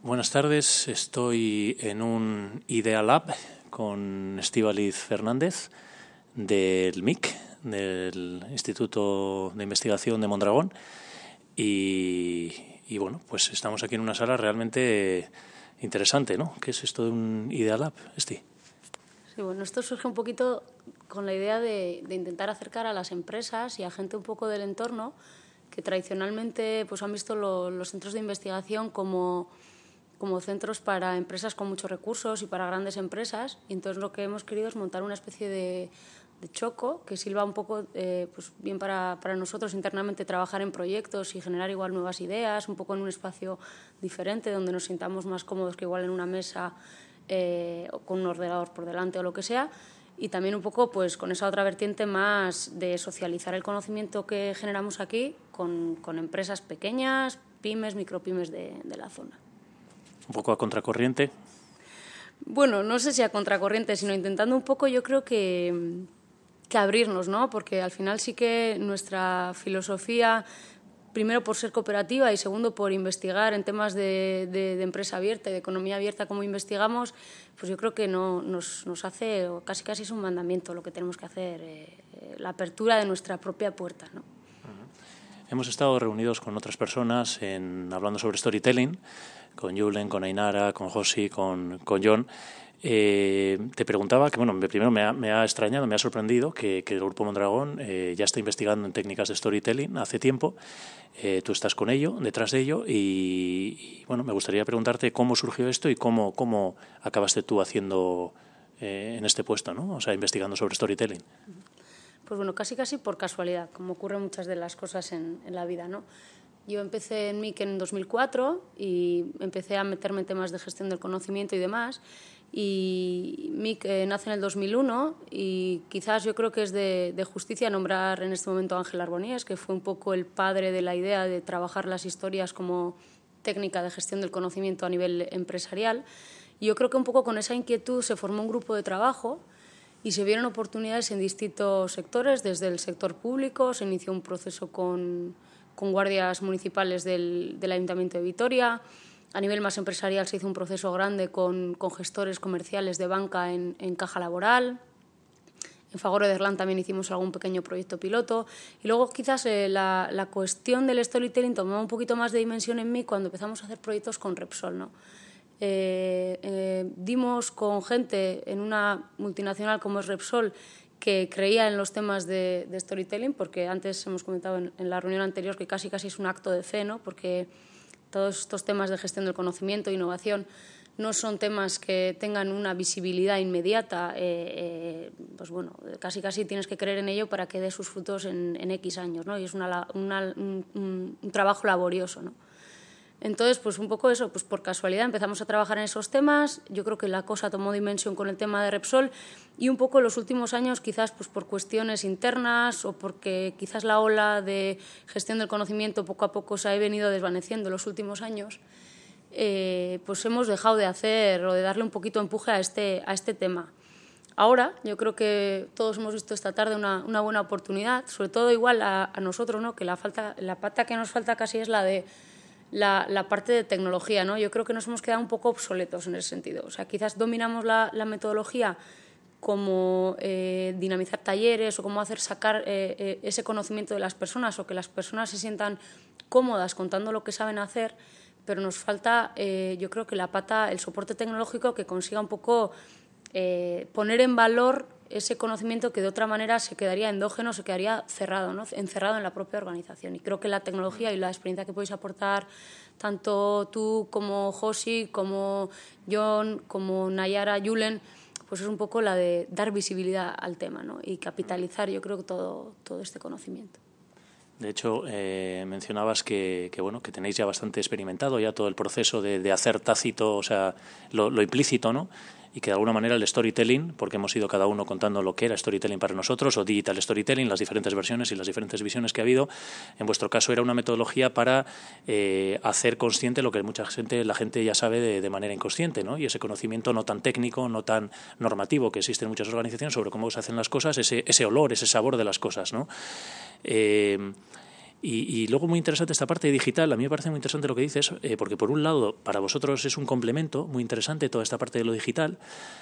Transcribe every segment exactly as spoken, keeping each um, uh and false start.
Buenas tardes, estoy en un Idea Lab con Estíbaliz Fernández del M I C, del Instituto de Investigación de Mondragón y, y bueno, pues estamos aquí en una sala realmente interesante, ¿no? ¿Qué es esto de un Idea Lab, Esti? Sí, bueno, esto surge un poquito con la idea de, de intentar acercar a las empresas y a gente un poco del entorno que tradicionalmente pues, han visto lo, los centros de investigación como, como centros para empresas con muchos recursos y para grandes empresas. Y entonces lo que hemos querido es montar una especie de, de choco que sirva un poco eh, pues, bien para, para nosotros internamente trabajar en proyectos y generar igual nuevas ideas, un poco en un espacio diferente donde nos sintamos más cómodos que igual en una mesa eh, o con un ordenador por delante o lo que sea. Y también un poco pues, con esa otra vertiente más de socializar el conocimiento que generamos aquí con, con empresas pequeñas, pymes, micropymes de, de la zona. Un poco a contracorriente. Bueno, no sé si a contracorriente, sino intentando un poco, yo creo que, que abrirnos, ¿no? Porque al final sí que nuestra filosofía, primero por ser cooperativa y segundo por investigar en temas de, de, de empresa abierta y de economía abierta como investigamos, pues yo creo que no, nos, nos hace, o casi casi es un mandamiento lo que tenemos que hacer, eh, la apertura de nuestra propia puerta, ¿no? Hemos estado reunidos con otras personas en, hablando sobre storytelling, con Julen, con Ainara, con Josi, con, con John. Eh, te preguntaba que, bueno, primero me ha, me ha extrañado, me ha sorprendido que, que el Grupo Mondragón eh, ya está investigando en técnicas de storytelling hace tiempo. Eh, tú estás con ello, detrás de ello, y, y bueno, me gustaría preguntarte cómo surgió esto y cómo, cómo acabaste tú haciendo eh, en este puesto, ¿no? O sea, investigando sobre storytelling. Pues bueno, casi casi por casualidad, como ocurren muchas de las cosas en, en la vida, ¿no? Yo empecé en M I C en dos mil cuatro y empecé a meterme en temas de gestión del conocimiento y demás. Y M I C eh, nace en el dos mil uno y quizás yo creo que es de, de justicia nombrar en este momento a Ángel Arbonés, que fue un poco el padre de la idea de trabajar las historias como técnica de gestión del conocimiento a nivel empresarial. Y yo creo que un poco con esa inquietud se formó un grupo de trabajo y se vieron oportunidades en distintos sectores. Desde el sector público se inició un proceso con, con guardias municipales del, del Ayuntamiento de Vitoria. A nivel más empresarial se hizo un proceso grande con, con gestores comerciales de banca en, en Caja Laboral. En Fagor Ederland también hicimos algún pequeño proyecto piloto. Y luego quizás eh, la, la cuestión del storytelling tomó un poquito más de dimensión en mí cuando empezamos a hacer proyectos con Repsol, ¿no? Eh, eh, dimos con gente en una multinacional como es Repsol que creía en los temas de, de storytelling, porque antes hemos comentado en, en la reunión anterior que casi casi es un acto de fe, ¿no? Porque todos estos temas de gestión del conocimiento e innovación no son temas que tengan una visibilidad inmediata, eh, eh, pues bueno, casi casi tienes que creer en ello para que dé sus frutos en, en X años, ¿no? Y es una, una, un, un, un trabajo laborioso, ¿no? Entonces, pues un poco eso, pues por casualidad empezamos a trabajar en esos temas. Yo creo que la cosa tomó dimensión con el tema de Repsol y un poco en los últimos años, quizás pues por cuestiones internas o porque quizás la ola de gestión del conocimiento poco a poco se ha venido desvaneciendo en los últimos años, eh, pues hemos dejado de hacer o de darle un poquito de empuje a este, a este tema. Ahora, yo creo que todos hemos visto esta tarde una, una buena oportunidad, sobre todo igual a, a nosotros, ¿no? Que la, falta, la pata que nos falta casi es la de La, la parte de tecnología, ¿no? Yo creo que nos hemos quedado un poco obsoletos en ese sentido. O sea, quizás dominamos la, la metodología como eh, dinamizar talleres o cómo hacer sacar eh, eh, ese conocimiento de las personas o que las personas se sientan cómodas contando lo que saben hacer, pero nos falta, eh, yo creo que la pata, el soporte tecnológico que consiga un poco eh, poner en valor ese conocimiento que de otra manera se quedaría endógeno, se quedaría cerrado, ¿no? Encerrado en la propia organización. Y creo que la tecnología y la experiencia que podéis aportar tanto tú como Josi, como John, como Nayara, Julen, pues es un poco la de dar visibilidad al tema, ¿no? Y capitalizar, yo creo, que todo, todo este conocimiento. De hecho, eh, mencionabas que, que bueno que tenéis ya bastante experimentado ya todo el proceso de, de hacer tácito, o sea, lo, lo implícito, ¿no? Y que de alguna manera el storytelling, porque hemos ido cada uno contando lo que era storytelling para nosotros, o digital storytelling, las diferentes versiones y las diferentes visiones que ha habido, en vuestro caso era una metodología para eh, hacer consciente lo que mucha gente, la gente ya sabe de, de manera inconsciente, ¿no? Y ese conocimiento no tan técnico, no tan normativo que existe en muchas organizaciones sobre cómo se hacen las cosas, ese, ese olor, ese sabor de las cosas, ¿no? Eh, Y, y luego muy interesante esta parte digital, a mí me parece muy interesante lo que dices, eh, porque por un lado para vosotros es un complemento muy interesante toda esta parte de lo digital,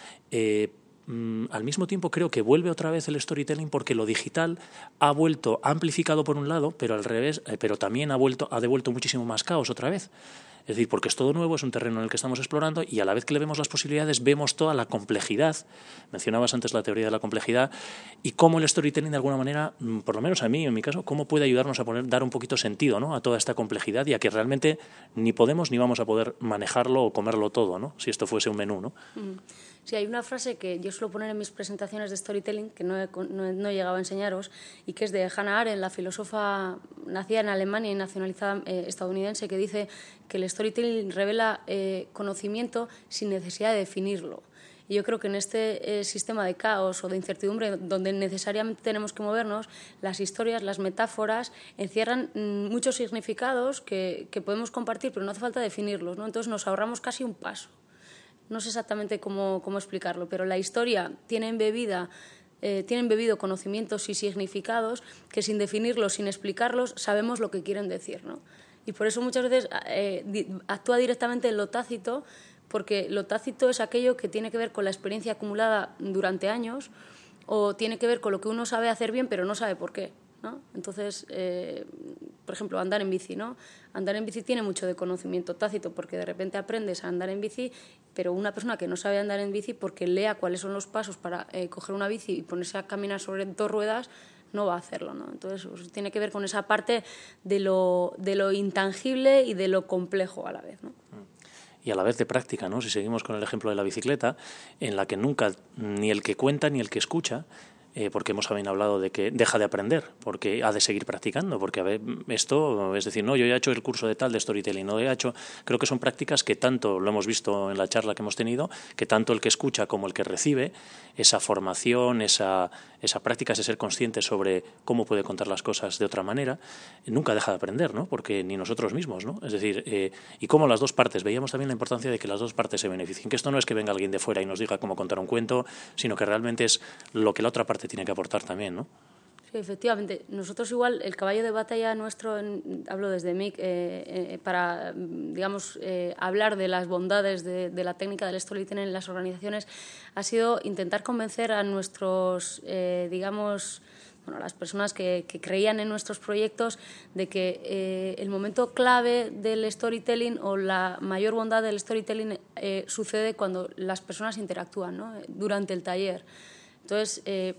eh, mm, al mismo tiempo creo que vuelve otra vez el storytelling porque lo digital ha vuelto, ha amplificado por un lado, pero al revés, eh, pero también ha, vuelto, ha devuelto muchísimo más caos otra vez. Es decir, porque es todo nuevo, es un terreno en el que estamos explorando y a la vez que le vemos las posibilidades, vemos toda la complejidad. Mencionabas antes la teoría de la complejidad y cómo el storytelling, de alguna manera, por lo menos a mí, en mi caso, cómo puede ayudarnos a poner, dar un poquito sentido, ¿no?, a toda esta complejidad y a que realmente ni podemos ni vamos a poder manejarlo o comerlo todo, ¿no?, si esto fuese un menú, ¿no? Mm. Sí, hay una frase que yo suelo poner en mis presentaciones de storytelling, que no he, no, no he llegado a enseñaros, y que es de Hannah Arendt, la filósofa nacida en Alemania y nacionalizada eh, estadounidense, que dice que el storytelling revela eh, conocimiento sin necesidad de definirlo. Y yo creo que en este eh, sistema de caos o de incertidumbre donde necesariamente tenemos que movernos, las historias, las metáforas encierran mm, muchos significados que, que podemos compartir, pero no hace falta definirlos, ¿no? Entonces nos ahorramos casi un paso. No sé exactamente cómo, cómo explicarlo, pero la historia tiene embebida, eh, tiene embebido conocimientos y significados que sin definirlos, sin explicarlos, sabemos lo que quieren decir, ¿no? Y por eso muchas veces eh, di, actúa directamente en lo tácito, porque lo tácito es aquello que tiene que ver con la experiencia acumulada durante años o tiene que ver con lo que uno sabe hacer bien pero no sabe por qué, ¿no? Entonces, eh, por ejemplo, andar en bici, ¿no? Andar en bici tiene mucho de conocimiento tácito porque de repente aprendes a andar en bici, pero una persona que no sabe andar en bici porque lea cuáles son los pasos para eh, coger una bici y ponerse a caminar sobre dos ruedas, no va a hacerlo, ¿no? Entonces, pues, tiene que ver con esa parte de lo, de lo intangible y de lo complejo a la vez, ¿no? Y a la vez de práctica, ¿no? Si seguimos con el ejemplo de la bicicleta, en la que nunca ni el que cuenta ni el que escucha, eh, porque hemos también hablado de que deja de aprender, porque ha de seguir practicando, porque a ver, esto, es decir, no, yo ya he hecho el curso de tal de storytelling, no he hecho, creo que son prácticas que tanto, lo hemos visto en la charla que hemos tenido, que tanto el que escucha como el que recibe, esa formación, esa, esa práctica, ese ser consciente sobre cómo puede contar las cosas de otra manera, nunca deja de aprender, ¿no? Porque ni nosotros mismos, ¿no? Es decir, eh, y cómo las dos partes, veíamos también la importancia de que las dos partes se beneficien, que esto no es que venga alguien de fuera y nos diga cómo contar un cuento, sino que realmente es lo que la otra parte tiene que aportar también, ¿no? Sí, efectivamente. Nosotros igual, el caballo de batalla nuestro, en, hablo desde M I C, eh, eh, para, digamos, eh, hablar de las bondades de, de la técnica del storytelling en las organizaciones, ha sido intentar convencer a nuestros, eh, digamos, bueno, las personas que, que creían en nuestros proyectos de que eh, el momento clave del storytelling o la mayor bondad del storytelling eh, sucede cuando las personas interactúan, ¿no?, durante el taller. Entonces, eh,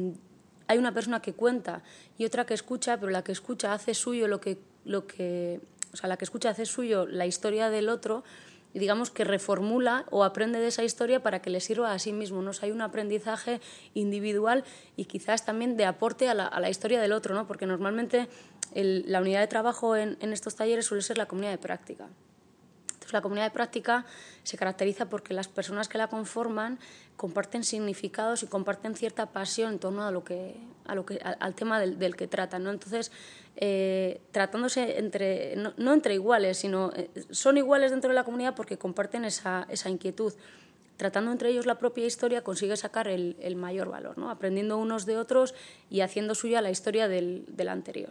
hay una persona que cuenta y otra que escucha, pero la que escucha hace suyo lo que, lo que, o sea, la que escucha hace suyo la historia del otro y digamos que reformula o aprende de esa historia para que le sirva a sí mismo, ¿no? O sea, hay un aprendizaje individual y quizás también de aporte a la, a la historia del otro, ¿no? Porque normalmente el, la unidad de trabajo en, en estos talleres suele ser la comunidad de práctica. Entonces, la comunidad de práctica se caracteriza porque las personas que la conforman comparten significados y comparten cierta pasión en torno a lo que, a lo que, al tema del, del que tratan, ¿no? Entonces, eh, tratándose entre, no, no entre iguales, sino eh, son iguales dentro de la comunidad porque comparten esa, esa inquietud. Tratando entre ellos la propia historia consigue sacar el, el mayor valor, ¿no? Aprendiendo unos de otros y haciendo suya la historia del, del anterior.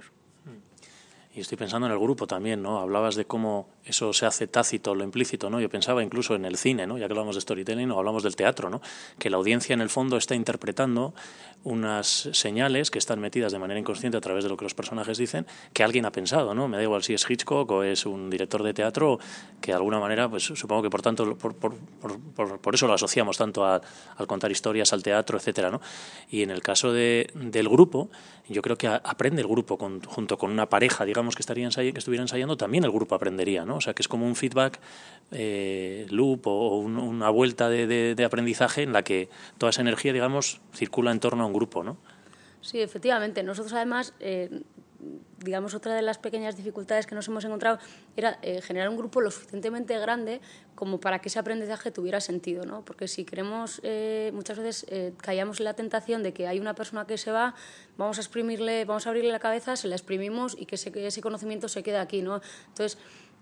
Y estoy pensando en el grupo también, ¿no? Hablabas de cómo eso se hace tácito, lo implícito, ¿no? Yo pensaba incluso en el cine, ¿no? Ya que hablamos de storytelling o hablamos del teatro, ¿no? Que la audiencia en el fondo está interpretando unas señales que están metidas de manera inconsciente a través de lo que los personajes dicen, que alguien ha pensado, ¿no? Me da igual si es Hitchcock o es un director de teatro, que de alguna manera, pues supongo que por tanto, por, por, por, por, por eso lo asociamos tanto a, al contar historias, al teatro, etcétera, ¿no? Y en el caso de, del grupo, yo creo que aprende el grupo con, junto con una pareja, digamos, que estaría ensay- que estuviera ensayando, también el grupo aprendería, ¿no? O sea, que es como un feedback eh, loop o un, una vuelta de, de, de aprendizaje en la que toda esa energía, digamos, circula en torno a un grupo, ¿no? Sí, efectivamente. Nosotros, además, eh, digamos, otra de las pequeñas dificultades que nos hemos encontrado era eh, generar un grupo lo suficientemente grande como para que ese aprendizaje tuviera sentido, ¿no? Porque si queremos, eh, muchas veces eh, caíamos en la tentación de que hay una persona que se va, vamos a exprimirle, vamos a abrirle la cabeza, se la exprimimos y que ese, que ese conocimiento se quede aquí, ¿no? Entonces,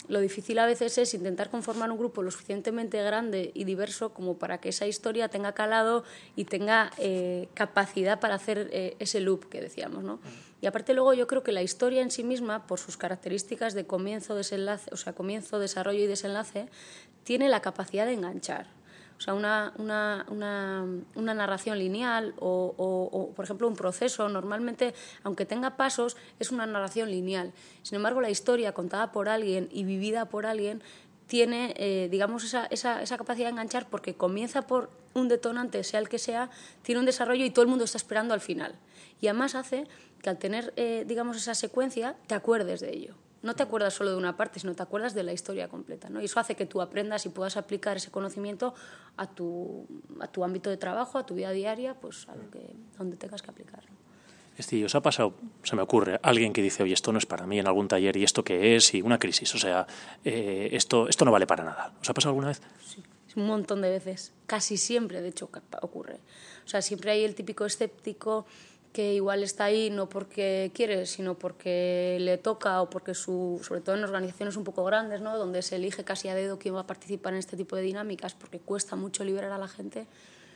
lo difícil a veces es intentar conformar un grupo lo suficientemente grande y diverso como para que esa historia tenga calado y tenga eh, capacidad para hacer eh, ese loop que decíamos, ¿no? Y aparte luego yo creo que la historia en sí misma, por sus características de comienzo, desenlace, o sea, comienzo, desarrollo y desenlace, tiene la capacidad de enganchar. O sea, una, una, una, una narración lineal o, o, o, por ejemplo, un proceso, normalmente, aunque tenga pasos, es una narración lineal. Sin embargo, la historia contada por alguien y vivida por alguien tiene, eh, digamos, esa, esa, esa capacidad de enganchar porque comienza por un detonante, sea el que sea, tiene un desarrollo y todo el mundo está esperando al final. Y además hace que al tener, eh, digamos, esa secuencia, te acuerdes de ello. No te acuerdas solo de una parte, sino te acuerdas de la historia completa, ¿no? Y eso hace que tú aprendas y puedas aplicar ese conocimiento a tu, a tu ámbito de trabajo, a tu vida diaria, pues a lo que, donde tengas que aplicarlo. Este, ¿os ha pasado, se me ocurre, alguien que dice, oye, esto no es para mí en algún taller y esto qué es? Y una crisis, o sea, eh, esto, esto no vale para nada. ¿Os ha pasado alguna vez? Sí, un montón de veces. Casi siempre, de hecho, ocurre. O sea, siempre hay el típico escéptico que igual está ahí no porque quiere, sino porque le toca o porque, su, sobre todo en organizaciones un poco grandes, ¿no? Donde se elige casi a dedo quién va a participar en este tipo de dinámicas porque cuesta mucho liberar a la gente.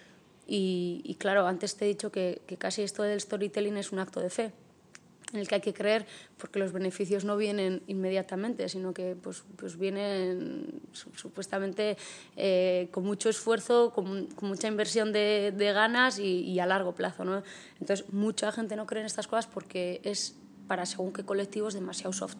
Y, y claro, antes te he dicho que, que casi esto del storytelling es un acto de fe, en el que hay que creer porque los beneficios no vienen inmediatamente, sino que pues, pues vienen supuestamente eh, con mucho esfuerzo, con, con mucha inversión de, de ganas y, y a largo plazo, ¿no? Entonces, mucha gente no cree en estas cosas porque es para según qué colectivos demasiado soft.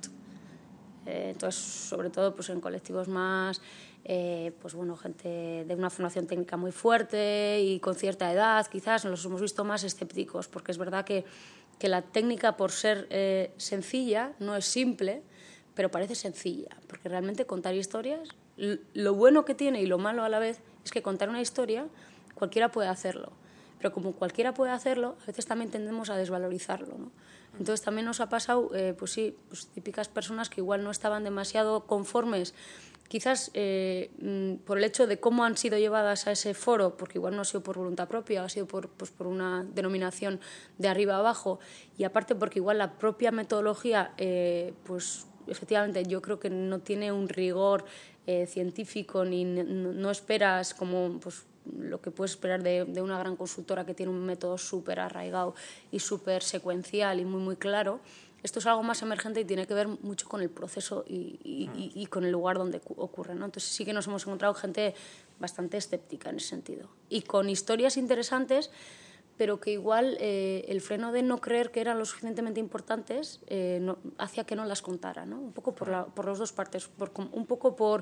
Eh, entonces, sobre todo pues, en colectivos más... Eh, pues bueno, gente de una formación técnica muy fuerte y con cierta edad, quizás nos los hemos visto más escépticos, porque es verdad que, que la técnica, por ser eh, sencilla, no es simple, pero parece sencilla, porque realmente contar historias, lo bueno que tiene y lo malo a la vez es que contar una historia cualquiera puede hacerlo, pero como cualquiera puede hacerlo, a veces también tendemos a desvalorizarlo, ¿no? Entonces también nos ha pasado, eh, pues sí, pues típicas personas que igual no estaban demasiado conformes, quizás eh, por el hecho de cómo han sido llevadas a ese foro, porque igual no ha sido por voluntad propia, ha sido por, pues, por una denominación de arriba a abajo, y aparte porque igual la propia metodología, eh, pues efectivamente yo creo que no tiene un rigor eh, científico, ni no, no esperas como... Pues, lo que puedes esperar de, de una gran consultora que tiene un método súper arraigado y súper secuencial y muy, muy claro. Esto es algo más emergente y tiene que ver mucho con el proceso y, y, y, y con el lugar donde ocurre, ¿no? Entonces sí que nos hemos encontrado gente bastante escéptica en ese sentido. Y con historias interesantes, pero que igual eh, el freno de no creer que eran lo suficientemente importantes eh, no, hacía que no las contara, ¿no? Un poco por, la, por las dos partes, por, un poco por...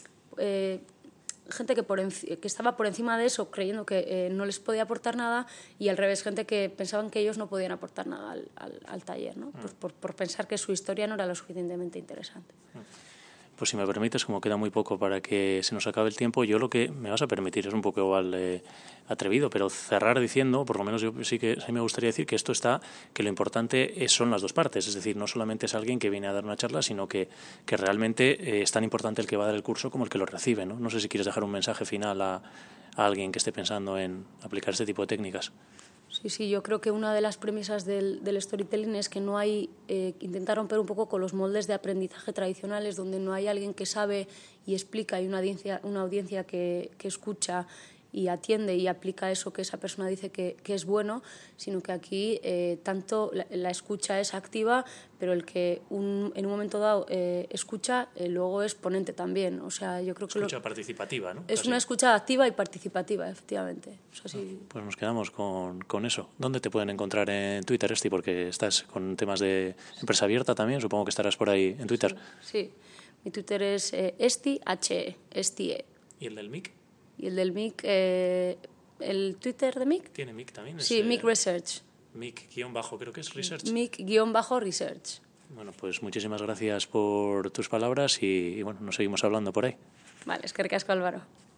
Eh, gente que, por que estaba por encima de eso creyendo que eh, no les podía aportar nada y al revés, gente que pensaban que ellos no podían aportar nada al, al, al taller, ¿no? Por, por, por pensar que su historia no era lo suficientemente interesante. Pues si me permites, como queda muy poco para que se nos acabe el tiempo, yo lo que me vas a permitir es un poco igual eh, atrevido, pero cerrar diciendo, por lo menos yo sí que sí me gustaría decir que esto está, que lo importante es, son las dos partes, es decir, no solamente es alguien que viene a dar una charla, sino que, que realmente eh, es tan importante el que va a dar el curso como el que lo recibe, ¿no? No sé si quieres dejar un mensaje final a, a alguien que esté pensando en aplicar este tipo de técnicas. Sí, sí, yo creo que una de las premisas del, del storytelling es que no hay, eh, intentar romper un poco con los moldes de aprendizaje tradicionales, donde no hay alguien que sabe y explica y una audiencia, una audiencia que, que escucha y atiende y aplica eso que esa persona dice que, que es bueno, sino que aquí eh, tanto la, la escucha es activa, pero el que un, en un momento dado eh, escucha, eh, luego es ponente también. O sea, yo creo que escucha lo, participativa, ¿no? Es Casi. Una escucha activa y participativa, efectivamente. O sea, sí. Pues nos quedamos con, con eso. ¿Dónde te pueden encontrar en Twitter, Esti? Porque estás con temas de empresa abierta también, supongo que estarás por ahí en Twitter. Sí, sí. Mi Twitter es eh, Esti, H E, Esti E. ¿Y el del M I C? Y el del M I C, eh, ¿el Twitter de M I C? ¿Tiene M I C también? Sí, es, M I C Research. M I C-bajo, creo que es Research. M I C-Research. Bueno, pues muchísimas gracias por tus palabras y, y bueno, nos seguimos hablando por ahí. Vale, eskerrik asko, Álvaro.